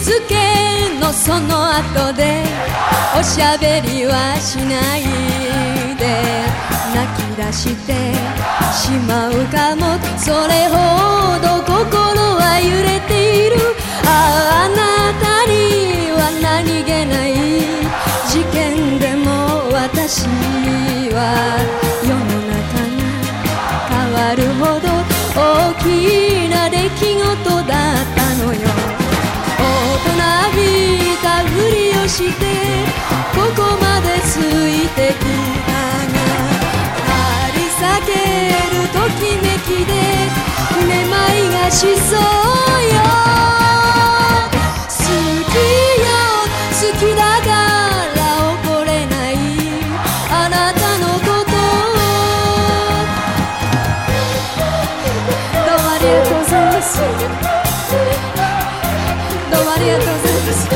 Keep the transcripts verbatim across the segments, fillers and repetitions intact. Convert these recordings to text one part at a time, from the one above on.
づけのその後でおしゃべりはしないで泣き出してしまうかもそれほど心は揺れているああなたには何気ない事件でも私は世の中が変わるほど大きな出来事だったのよ大人びたふりをしてここまでついてきたが張り裂けるときめきでめまいがしそうよ好きよ好きだから怒れないあなたのことどうもありがとうございますどうもありがとうございます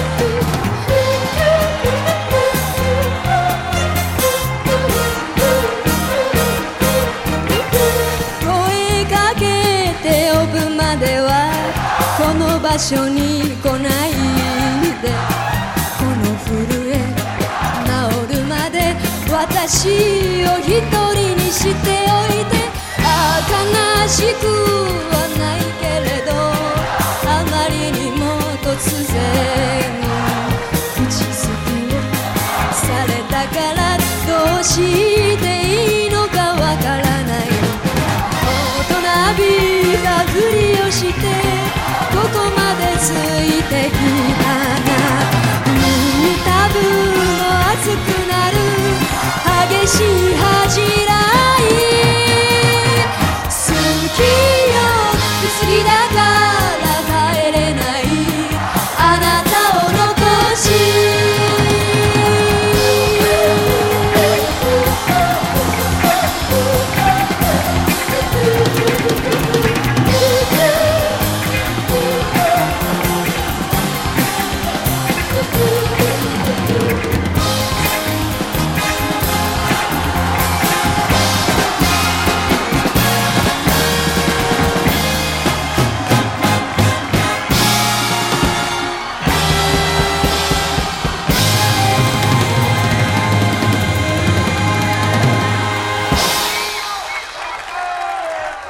声かけて呼ぶまではこの場所に来ないでこの震え治るまで私を一人にしておいてああ悲しくはないけれどあまりにも突然口づけをされたからどうしていいのかわからない大人びたふりをしてここまでついてきたがうん多分も熱くなる激しい恥じらい好きよ好きだから